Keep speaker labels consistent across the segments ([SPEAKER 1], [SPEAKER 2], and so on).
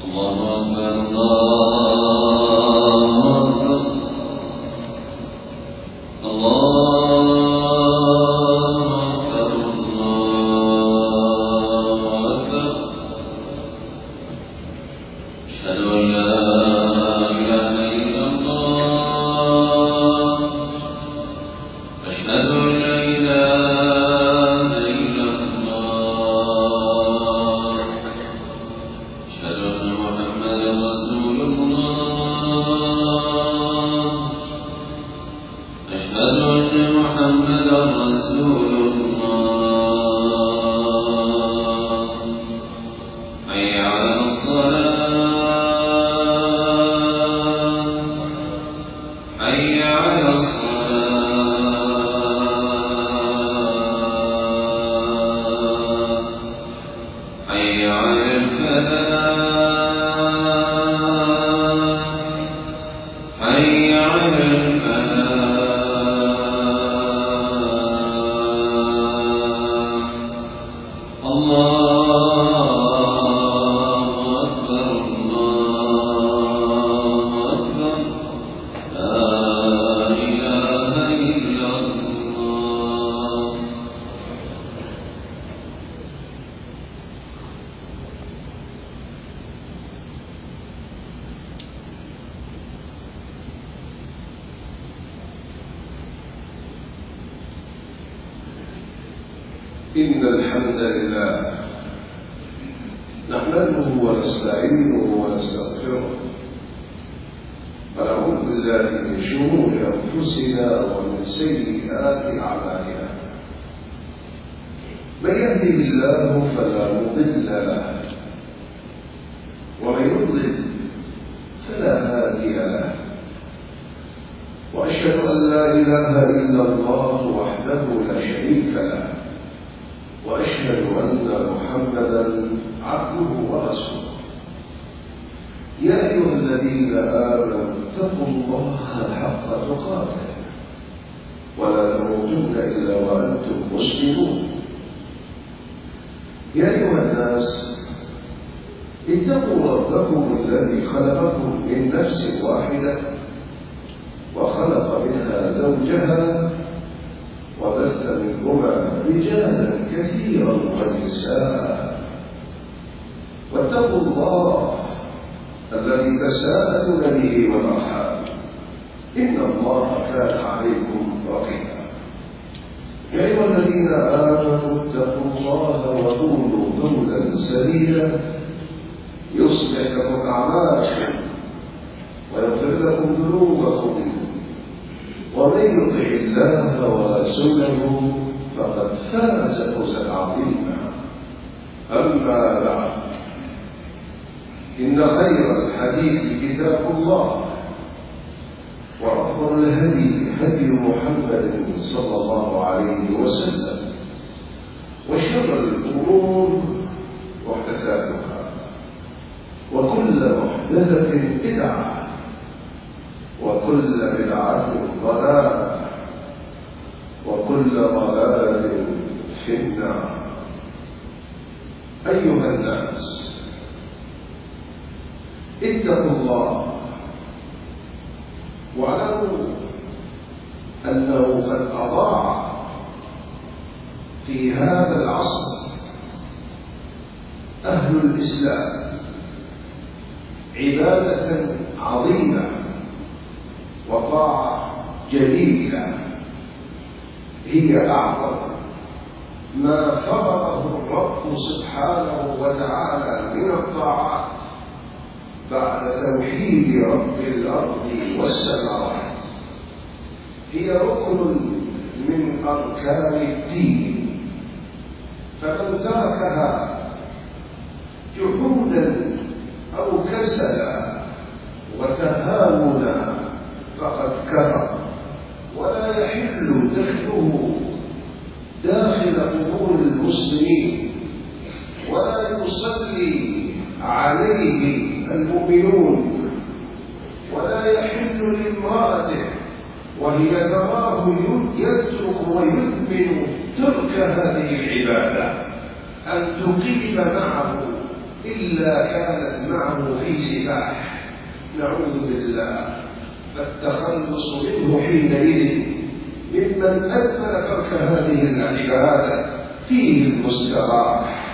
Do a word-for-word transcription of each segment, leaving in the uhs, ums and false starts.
[SPEAKER 1] إن الحمد لله نحمده ونستعينه ونستغفره ونعوذ بالله من شرور أنفسنا ومن سيئات أعمالنا. من يهده الله فلا مضل له ومن يضلل فلا هادي له، وأشهد أن لا إله إلا الله وحده لا شريك له، وأشهد أن محمدا عبده ورسوله. يا أيها الذين آمنوا اتقوا الله حق تقاته ولا تموتن إلا وأنتم مسلمون. يا أيها الناس اتقوا ربكم الذي خلقكم من نفس واحدة وخلق منها زوجها وبث منهما رجالا كثيرا ونساء، واتقوا الله الذي تساءلون به والأرحام إن الله كان عليكم رقيبا. يا أيها الذين آمنوا اتقوا الله وقولوا قولا سديدا يصلح لكم أعمالكم ويغفر لكم ذنوبكم، ومن يطع الله ورسوله فقد فاز فوزا عظيما. أما بعد، إن خير الحديث كتاب الله، وأفضل الهدي هدي محمد صلى الله عليه وسلم، وشر الأمور محدثاتها، وكل محدثة بدعة، وكل بدعة ضلالة، وكل ضلالة في النار. أيها الناس اتقوا الله، واعلموا أنه قد أضاع في هذا العصر أهل الإسلام عبادة عظيمة وطاعة جليلة هي أعظم ما فرضه الرب سبحانه وتعالى من الطاعات بعد توحيد رب الأرض والسماوات. هي ركن من أركان الدين، فمن تركها جحودا أو كسلا وتهاونا فقد كفر، ولا يحل دخله داخل قبور المسلمين، ولا يصلي عليه المؤمنون، ولا يحل لامرأته وهي تراه يترك ويثمن ترك هذه العبادة أن تقيم معه إلا كانت معه في سباح، نعوذ بالله. فالتخلص منه حينئذ ممن أدمن ترك هذه العبادة فيه المستراح.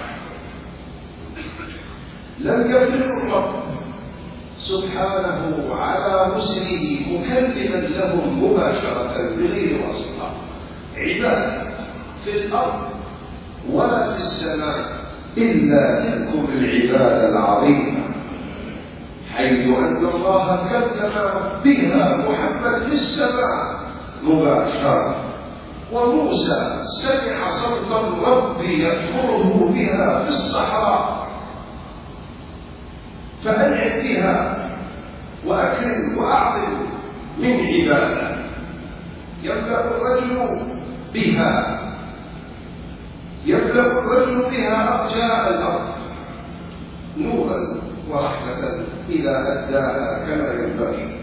[SPEAKER 1] لم يفرق الرب سبحانه على رسله مكلما لهم مباشرة بغير واسطة عبادة في الأرض ولا في السماء إلا تلكم العبادة العظيمة، حيث أن الله كلم بها محمد في السماء مباشرة، وموسى سمع صوت الرب يأمره بها في الصحراء، فأنعم بها وأكرم وأعظم من عبادة يملأ الرجل بها يملأ الرجل بها أرجاء الأرض نورا ورحمة إذا أداها كما ينبغي،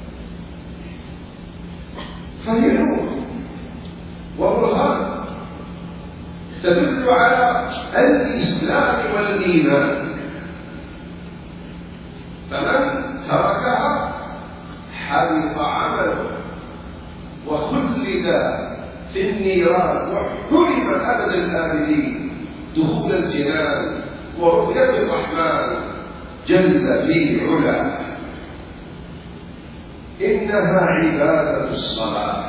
[SPEAKER 1] فهي نور وبرهان تدل على الإسلام والإيمان، فمن تركها حبط عمله وخلد في النيران وحرم أبد الآبدين دخول الجنان ورؤية الرحمن جل في علاه. إنها عبادة الصلاة.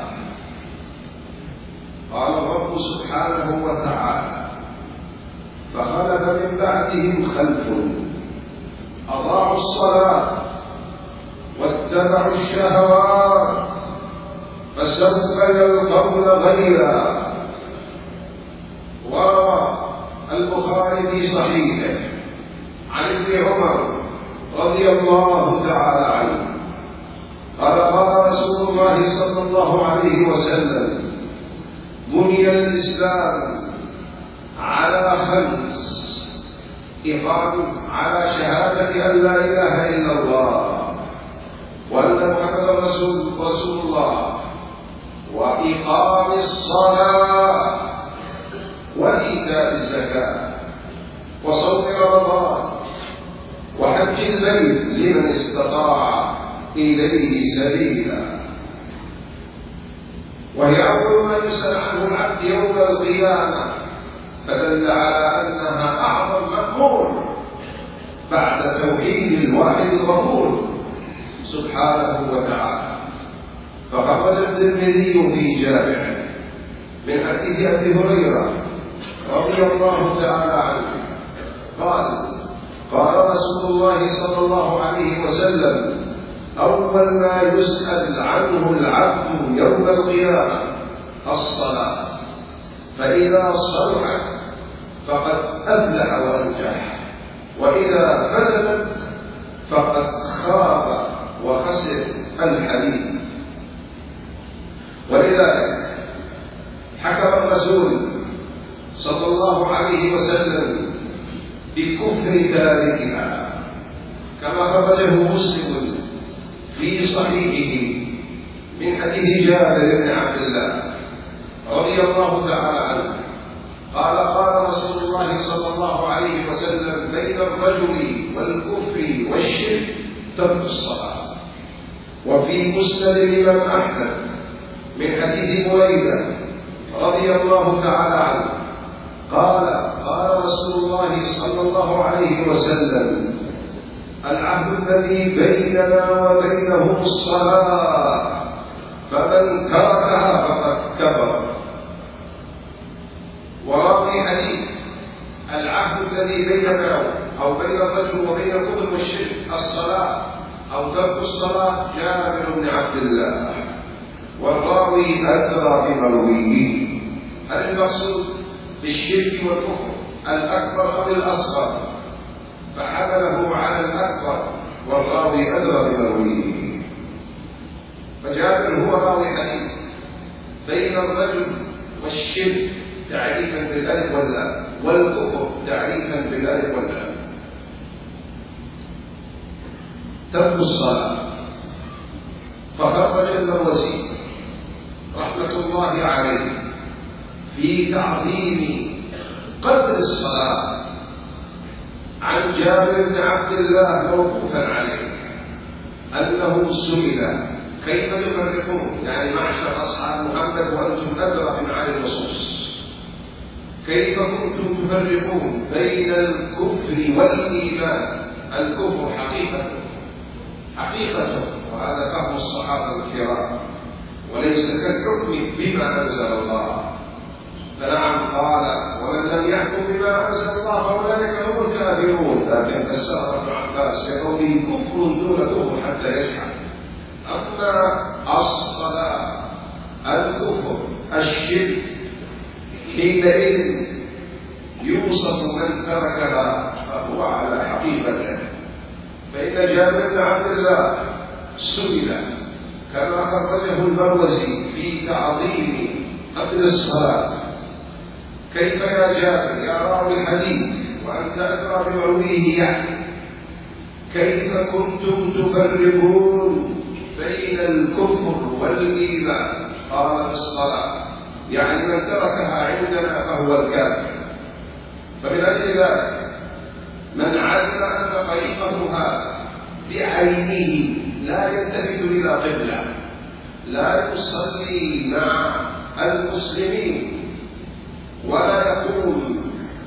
[SPEAKER 1] قال الرب سبحانه وتعالى: فخلف من بعدهم خلف أضاعوا الصلاة واتبعوا الشهوات فسوف يلقون غيا. وروى البخاري في صحيحه عن ابن عمر رضي الله تعالى عنه قال: قال رسول الله صلى الله عليه وسلم: بني الإسلام على خمس: إقام على شهادة أن لا إله إلا الله وأن محمدا رسول, رسول الله، وإقام الصلاة، وإيتاء الزكاة، وصوم رمضان، وحج البيت لمن استطاع إليه سبيلا. وهي أول ما يسأل عنه العبد يوم القيامة، فدل على أنها أعظم مأمور بعد توحيد الواحد الغفور سبحانه وتعالى. فخرج الترمذي في جامعه من حديث أبي هريرة رضي الله تعالى عنه قال: قال رسول الله صلى الله عليه وسلم: أول ما يسأل عنه العبد يوم القيامة الصلاة، فإذا صلحت فقد أفلح وأنجح، وإذا فسدت فقد خاب وخسر الحديث. ولذلك حكم الرسول صلى الله عليه وسلم بكفر تاركها، كما خرجه مسلم في صحيحه من حديث جابر بن عبد الله رضي الله تعالى عنه قال: قال رسول الله صلى الله عليه وسلم: بين الرجل والكفر والشرك ترك الصلاة. وفي مسند الإمام أحمد من حديث بريدة رضي الله تعالى عنه قال: قال رسول الله صلى الله عليه وسلم: العهد الذي بيننا وبينهم الصلاة، فمن تركها فقد كفر. وراوي حديث العهد الذي بيننا أو بين الرجل وبين الكفر والشرك الصلاة أو ترك الصلاة جابر بن عبد الله، والراوي أدرى بمرويه. هل المقصود بالشرك والكفر الأكبر أو الأصغر؟ فحمله على الأكبر، والراوي أدرى بمرويه. فجابر هو راوي حديث بين الرجل والشرك تعريفا بالألف واللام، والكفر تعريفا بالألف واللام. ترك الصلاة. فخرج المروزي رحمة الله عليه في تعظيم قدر الصلاة عن جابر بن عبد الله موقوفا عليه أنه سئل كيف يفرقون، يعني معشر أصحاب محمد وأنتم أدرى بمعاني النصوص، كيف كنتم تفرقون بين الكفر والإيمان؟ الكفر حقيقة حقيقة، وهذا فهم الصحابة الكرام، وليس كالحكم بما أنزل الله. فنعم قال ومن لم يحكم بما أنزل الله فأولئك هم الكافرون، لكن فسر ابن عباس بقوله كفر دون كفر حتى يجحد. أما الصلاة الكفر الشرك حينئذ يوصف من تركها فهو على حقيقته. فإن جابر بن عبد الله سئل كما خرجه المروزي في تعظيم قبل الصلاة: كيف يا جابر يا راوي الحديث وأنت أدرى بعلويه، يعني كيف كنتم تفرقون بين الكفر والإيمان؟ قال في الصلاة، يعني من تركها عندنا فهو الكافر. فمن أجل ذلك من علم أن طريقه هذا بعينه لا يلتفت إلى قبلة، لا يصلي مع المسلمين، ولا يقول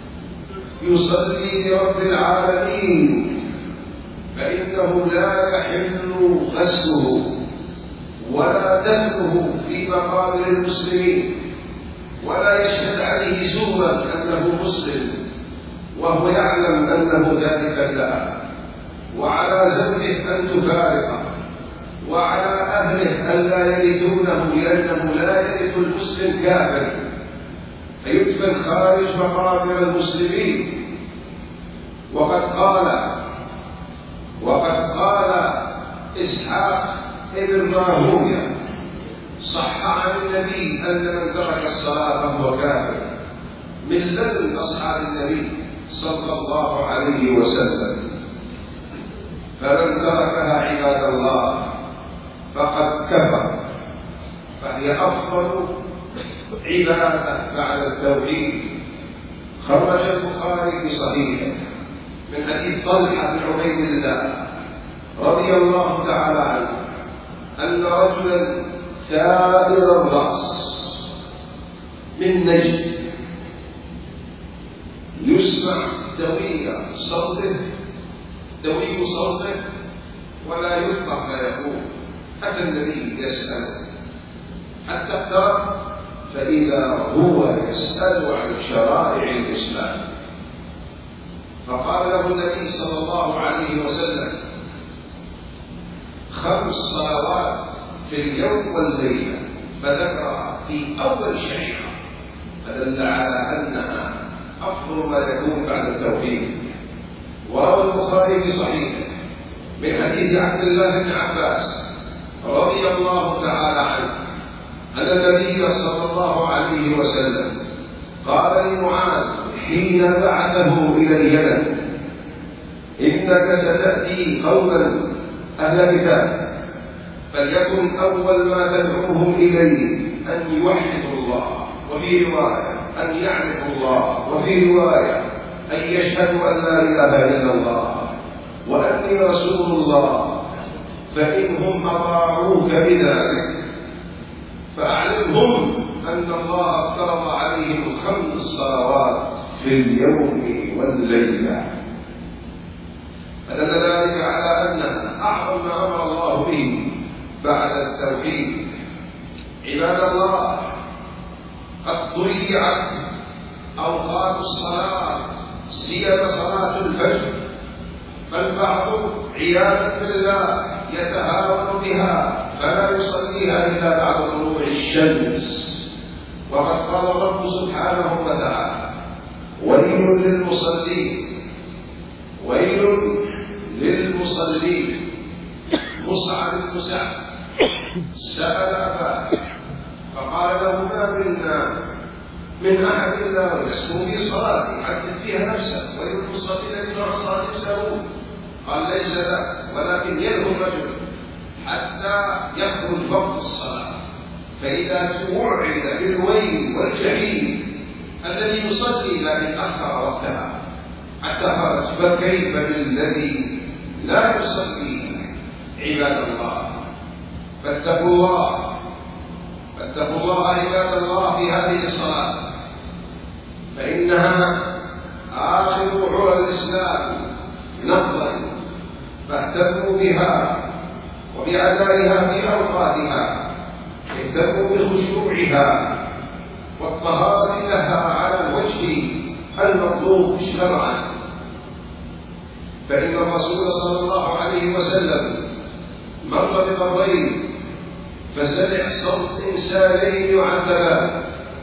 [SPEAKER 1] يصلي لرب العالمين، فإنه لا يحل غسله ولا دفنه في مقابر المسلمين، ولا يشهد عليه زورا أنه مسلم وهو يعلم أنه ذلك لها، وعلى زوجه أن تفارقه، وعلى أهله أن لا يرثونه، لأنه لا يرث المسلم كافر فيدفن خارج مقابر المسلمين. وقد قال وقد قال إسحاق ابن راهويه صح عن النبي أن من ترك الصلاة فهو كافر من لدن أصحاب النبي صلى الله عليه وسلم. فمن تركها عباد الله فقد كفر، فهي أفضل عبادة بعد التوحيد. خرج البخاري في صحيحه من حديث طلحة بن عبيد الله رضي الله تعالى عنه أن رجلا ثائر الرأس من نجد يسمع دوي صوته دوي صوته ولا يفقه ما يقول، حتى النبي يسأل حتى اقترب فإذا هو يسأل عن شرائع الإسلام. فقال له النبي صلى الله عليه وسلم: خمس صلوات في اليوم والليلة، فذكرها في أول شريعة، فدل على أنها أفضل ما يكون بعد التوحيد. وروى البخاري في صحيحه من حديث عبد الله بن عباس رضي الله تعالى عنه أن النبي صلى الله عليه وسلم قال لمعاذ حين بعثه إلى اليمن: إنك ستأتي قوما أهل كتاب، فليكن أول ما تدعوهم إليه أن يوحدوا الله، وفي رواية أن يعرفوا الله، وفي رواية أن يشهدوا أن لا إله إلا الله وأني رسول الله، فإنهم أطاعوك بذلك فأعلمهم أن الله افترض عليهم خمس صلوات في اليوم والليلة. فدل ذلك على أن أعظم ما أمر الله به بعد التوحيد. عباد الله، قد ضيعت أوقات الصلاة سيما صلاة الفجر، فالبعض عياذا بالله يتهاون بها فلا يصليها إلا بعد طلوع الشمس. وقد قال الرب سبحانه وتعالى: ويل للمصلين ويل للمصلين. مصعب بن سعد سأل أباه فقال له: ما منا من أحد إلا ويسمو في صلاته يحدث فيها نفسه ويل للمصلين بما صلاة يسهون. قال: ليس ذاك، ولكن يلهو الرجل حتى يخرج وقت الصلاة، فإذا توعد بالويل والجحيم الذي يصلي لكن أخر وقتها حتى خرج. فكيف بالذي لا يصلي؟ عباد الله، فاتقوا الله، فاتقوا الله عباد الله في هذه الصلاة، فإنها آخر عرى الإسلام نقضا، فاهتموا بها وبأدائها في أوقاتها، اهتموا بخشوعها والطهارة لها على الوجه المطلوب شرعا. فإن الرسول صلى الله عليه وسلم مر بقبرين فسمع صوت إنسانين يعذبان،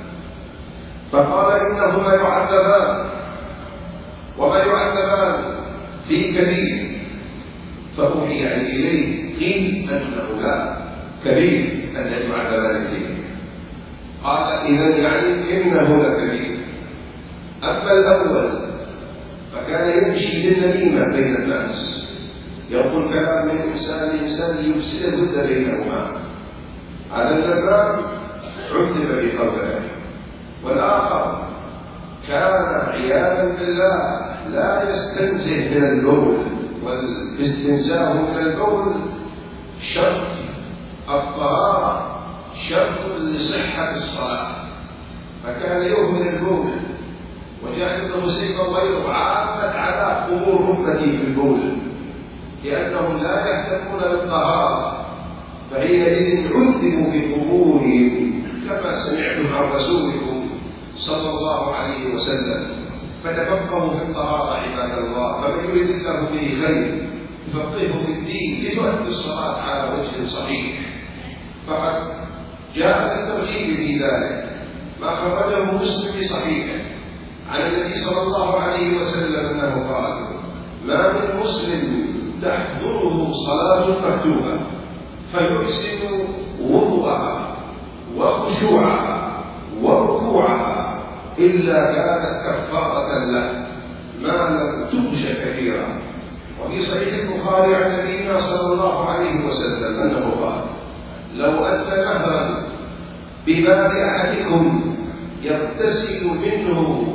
[SPEAKER 1] فقال إنهما يعذبان، وما يعذبان في كبير، فأوحي إليه قيل أنه لا كبير أن يعذبان فيه. قال إذن يعني إنه لكبير. أما الأول فكان يمشي بالنميمة بين الناس، يقول كلام من إنسان لإنسان يفسد الود بينهما، هذا النمام عذب بقبره. والآخر كان عياذا بالله لا يستنزه من البول، والاستنزاه من البول شرط الطهارة، شرط لصحة الصلاة، فكان يهمل البول. وجاء ابن حسين وغيره عامت على أمور أمتي في البول لأنهم لا يهتمون بالطهارة، فحينئذ عذبوا بقبورهم كما سمعتم عن رسولكم صلى الله عليه وسلم. فتفقهوا في الطهارة عباد الله، فمن يريد الله به خير يفقهه في الدين ليؤدي الصلاة على وجه صحيح. فقد جاء الترغيب في ذلك ما خرجه مسلم في صحيحه عن النبي صلى الله عليه وسلم أنه قال: ما من مسلم تحضره صلاة مكتوبة فيحسن وضوءها وخشوعها وركوعها إلا كانت كفارة له ما لم تغش كثيرا. وفي صحيح البخاري عن نبينا صلى الله عليه وسلم أنه قال: لو أن نهرا بباب أحدكم يغتسل منه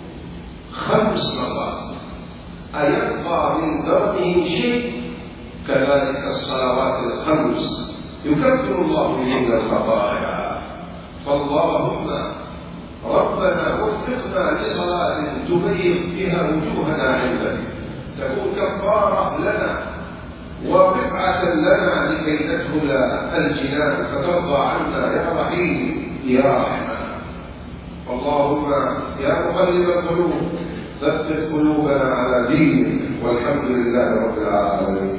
[SPEAKER 1] خمس مرات أيبقى من دربه شيء؟ كذلك الصلوات الخمس يكفر الله بهن الخطايا. فاللهم ربنا وفقنا لصلاة تبيض بها وجوهنا عندك، تكون كفارة لنا ورفعة لنا لكي ندخل الجنان فترضى عنا يا رحيم يا رحمن. اللهم يا مقلب القلوب ثبت قلوبنا على دينك، والحمد لله رب العالمين.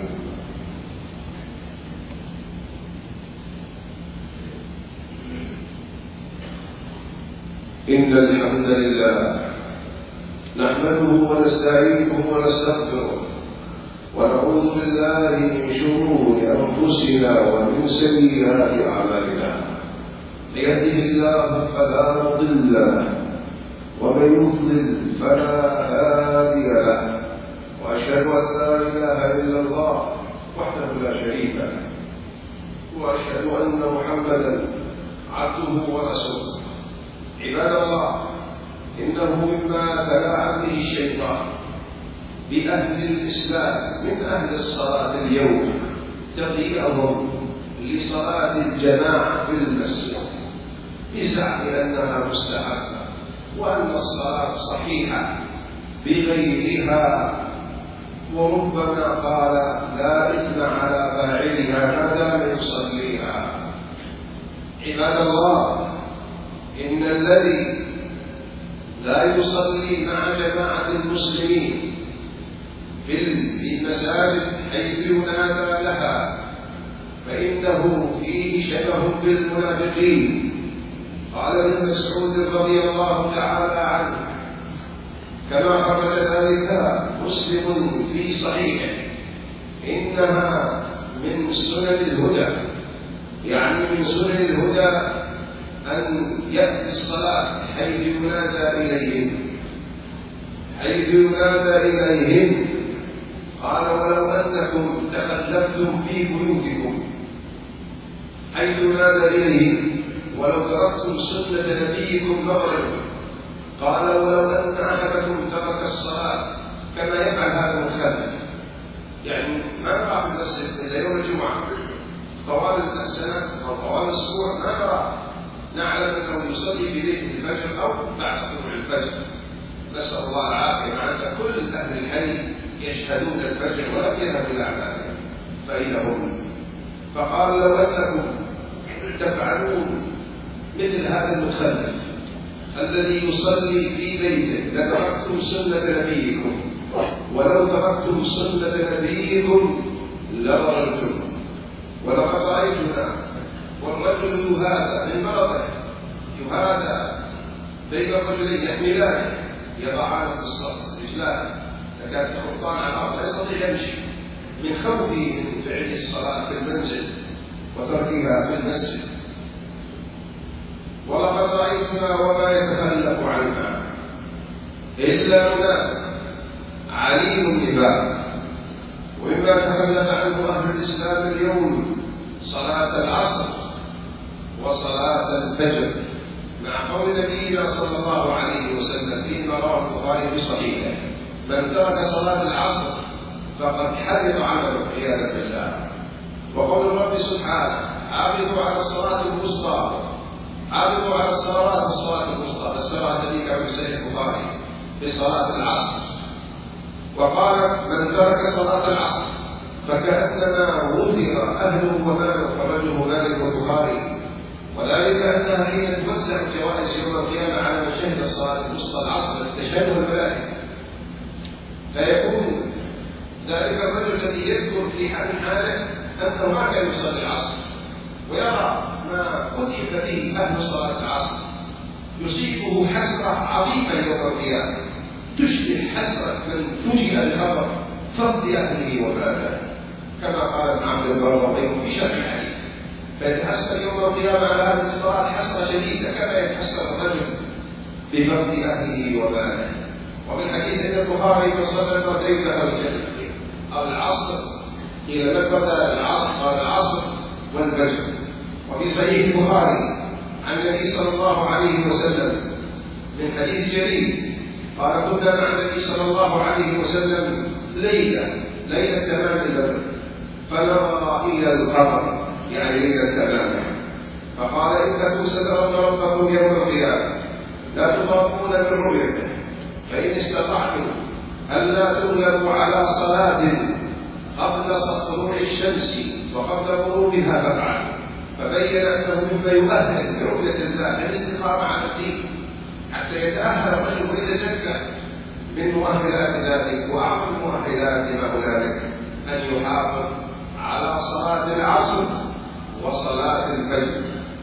[SPEAKER 1] إن الحمد لله نحمده ونستعينه ونستغفره ونعوذ بالله من شرور أنفسنا ومن سيئات أعمالنا. يهده الله فلا مضل له ومن يضلل فلا هادي له، وأشهد أن لا إله إلا الله وحده لا شريك له، وأشهد أن محمدا عبده ورسوله. عباد الله، إنه مما تلاعب به الشيطان بأهل الإسلام من أهل الصلاة اليوم تضييعهم لصلاة الجماعة في المسجد بزعم أنها مستحبة وأن الصلاة صحيحة بغيرها، وربما قال لا إثم على فاعلها ما دام يصليها. عباد الله، إن الذي لا يصلي مع جماعة المسلمين في المساجد حيث ينادى لها فإنه فيه شبه بالمنافقين. قال ابن مسعود رضي الله تعالى عنه كما خرج ذلك مسلم في صحيحه: إنها من سنن الهدى، يعني من سنن الهدى أن يأتي الصلاة حيث ينادى إليهم، حيث ينادى إليهم. قال: ولو أنكم تخلفتم في بيوتكم حيث ينادى إليهم ولو تركتم سنة نبيكم مغرب. قال: ولو أن أحدكم ترك الصلاة كما يفعل هذا المخلف. يعني ما نرى في المسجد إلا يوم الجمعة طوال السنة أو طوال الأسبوع، ما نرى نعلم أنه يصلي في بيته الفجر أو بعد طلوع الفجر. نسأل الله العافية، مع أن كل أهل الحي يشهدون الفجر ولم يذهبوا إلى أعمالهم فإذا هم. فقال لو أنكم تفعلون مثل هذا المخلف الذي يصلي في بيته لتركتم سنة نبيكم، ولو تركتم سنة نبيكم لضللتم. ولقد رأيتنا والرجل يهادى من مرضه، يهادى بين الرجلين يحملانه يضعانه في الصف رجلاه تكاد تخطان على الأرض، لا يستطيع يمشي من خوفه من فعل الصلاة في المنزل وتركها في المسجد. ولقد رأيتنا وما يتخلف عنها إلا منافق عليم النفاق. ومما تخلف عنه أهل الإسلام اليوم صلاة العصر وصلاة الفجر، مع قول نبينا صلى الله عليه وسلم فيما رواه البخاري في صحيحه: من ترك صلاة العصر فقد حبط عمله عياذا بالله. وقول الرب سبحانه: حافظوا على الصلاة الوسطى، حافظوا على الصلوات والصلاة الوسطى، فسرها ذلك في صحيح البخاري في صلاة العصر. وقال: من ترك صلاة العصر فكأنما غفر أهله وماله، خرجه مالك والبخاري. وذلك أنها حين توسع الجوائز يوم القيامة على من شهد الصلاة الوسطى العصر تشهده الملائكة، فيكون ذلك الرجل الذي يذكر في حال حاله أنه ما كان يصلي العصر ويرى ما أتيب به أهل صلاة العصر، يصيبه حسرة عظيمة يوم القيامة تشبه حسرة من فوجئ بخبر فقد أهله وماله، كما قال ابن عبد البر وغيره في شرح الحديث. فيتحسر يوم القيامة على هذه الصلاة حسرة شديدة كما يتحسر الرجل بفقد أهله وماله. ومن حديث ابن البخاري: فصلى مرتين دخل الجنة أو العصر، قيل من بدأ العصر؟ قال العصر والفجر. وفي صحيح البخاري عن النبي صلى الله عليه وسلم من حديث جرير قال: كنا مع النبي صلى الله عليه وسلم ليلة ليلة تمام البدر فنظر إلى القمر، يعني ليلة تمام، فقال: إنكم سترون ربكم يوم القيامة لا تضامون من رؤيته، فإن استطعتم ألا تغلبوا على صلاة قبل طلوع الشمس وقبل غروبها فافعلوا. فبين أنه مما يؤهل لرؤية الله الاستقامة على الدين حتى يتأهل الرجل إذا شك. من مؤهلات ذلك وأعظم مؤهلات ما هنالك أن يحافظ على صلاة العصر وصلاة الفجر،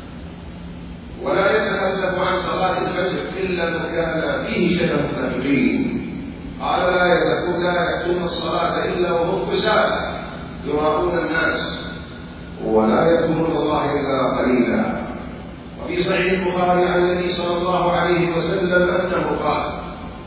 [SPEAKER 1] ولا يتخلف عن صلاة الفجر إلا من كان فيه شبه المنافقين. قال: لا يتكون لا يأتون الصلاة إلا وهم كسالى يراءون الناس ولا يذكرون الله إلا قليلا. وفي صحيح البخاري عن النبي صلى الله عليه وسلم أنه قال: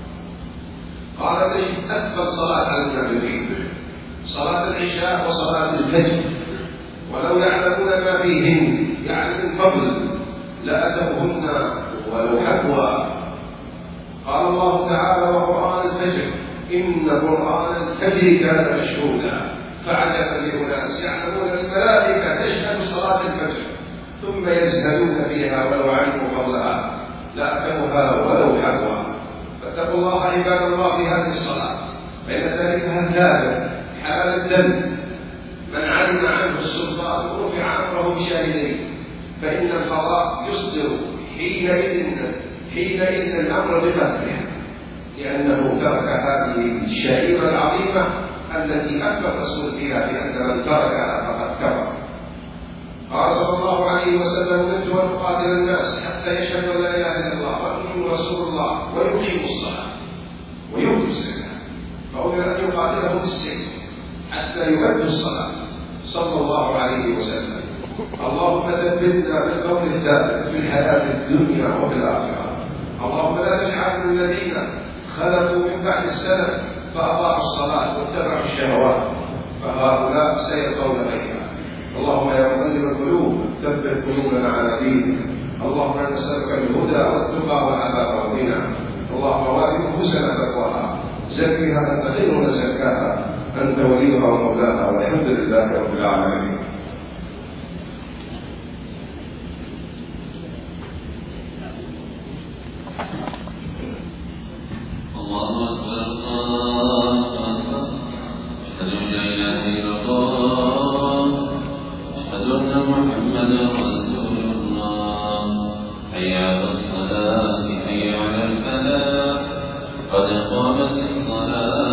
[SPEAKER 1] قال تجد أكثر صلاة على المنافقين صلاة العشاء وصلاة الفجر، ولو يعلمون ما فيهن يعني من فضل لأتوهن ولو حبوا. قال الله تعالى: وقرآن الفجر إن قرآن الفجر كان مشهودا. فعجبا لأناس يعلمون الملائكة تشهد صلاة الفجر ثم يزهدون فيها ولو علموا فضلها لأتوها ولو حبوا. فاتقوا الله عباد الله في هذه الصلاة، فإن ذلك هكذا حال الدم من علم عنه السلطان رفع أمره بشاهدين، فإن القضاء يصدر حينئذ حينئذ الأمر بقدره، لأنه ترك هذه الشعيرة العظيمة التي أكبر الرسول فيها بأن من تركها فقد كفر. قال صلى الله عليه وسلم: أمرت أن أقاتل الناس حتى يشهدوا أن لا إله إلا الله وأني رسول الله ويقيموا الصلاة ويؤتوا الزكاة. فأمر أن يقاتلهم بالسيف حتى يؤدوا الصلاة صلى الله عليه وسلم. اللهم ثبتنا بالقول الثابت في الحياة الدنيا وفي الآخرة. اللهم لا تجعل الذين خلفوا من بعد السلف فأضاعوا الصلاة واتبعوا الشهوات فهؤلاء سيلقون غيرها. اللهم يا مقلب القلوب ثبت قلوبنا على دينك. اللهم نسألك الهدى والتقى والعفاف والغنى. اللهم وآت نفوسنا تقواها زكها أنت خير من زكاها، أنت وليها ومولاها، والحمد لله رب العالمين.
[SPEAKER 2] الله أكبر الله أكبر، أشهد أن لا إله إلا الله، أشهد أن محمدا رسول الله. حي على الصلاة حي على الفلاح، قد قامت الصلاة